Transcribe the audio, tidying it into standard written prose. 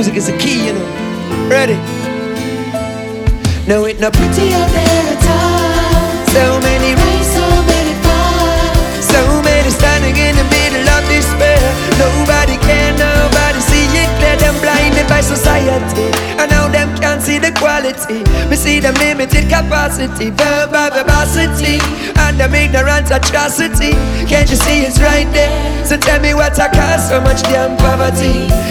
music is the key, you know. Ready? No, it not pretty out there at all. So many rays, so many fall. So many standing in the middle of despair. Nobody can, nobody see it clear. Them blinded by society, and now them can't see the quality. We see them limited capacity, verbal verbosity, and them ignorant atrocity. Can't you see it's right there? So tell me what's a cause so much damn poverty?